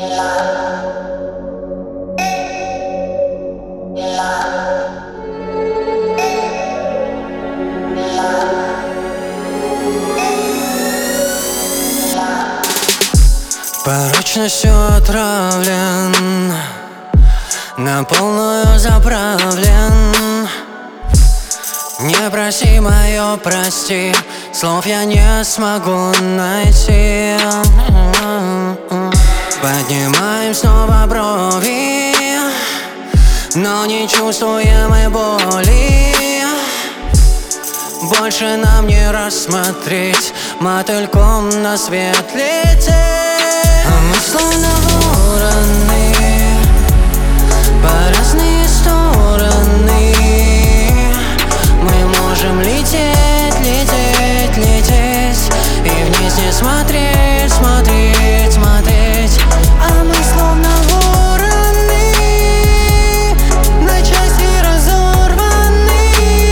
Порочностью отравлен, на полную заправлен. Не проси моё прости, слов я не смогу найти. Поднимаем снова брови, но не чувствуем мы боли. Больше нам не рассмотреть, мотыльком на свет лететь. А мы словно вороны, по разные стороны. Мы можем лететь, лететь, лететь, и вниз не смотреть, смотреть, смотреть. А мы словно вороны, на части разорваны.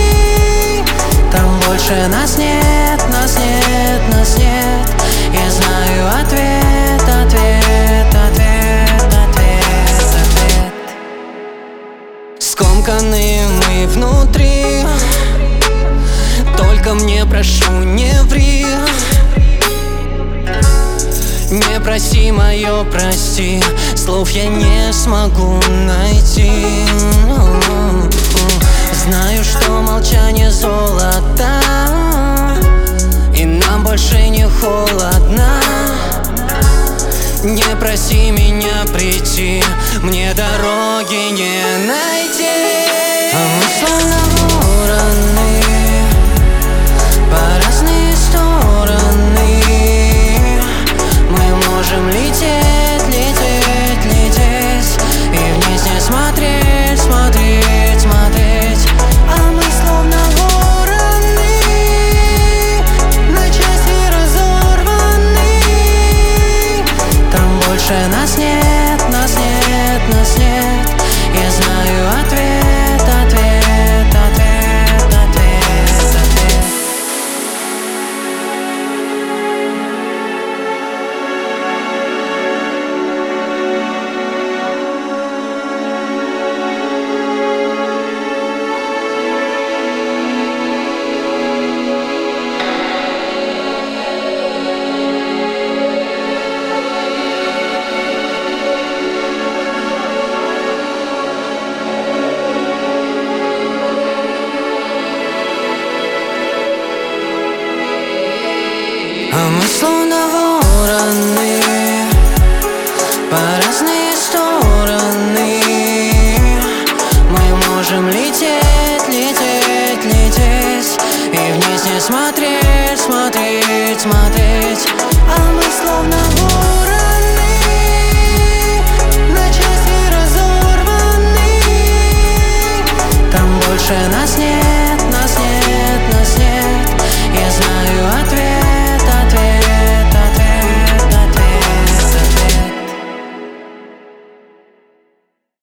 Там больше нас нет, нас нет, нас нет. Я знаю ответ, ответ, ответ, ответ, ответ. Скомканы мы внутри, только мне прошу, не ври. Не проси моё прости, слов я не смогу найти. Знаю, что молчание золото, и нам больше не холодно. Не проси меня прийти, мне дороги не найти. А мы словно вороны, по разные стороны. Мы можем лететь, лететь, лететь, и вниз не смотреть, смотреть, смотреть. А мы словно вороны, на части разорваны. Там больше нас нет.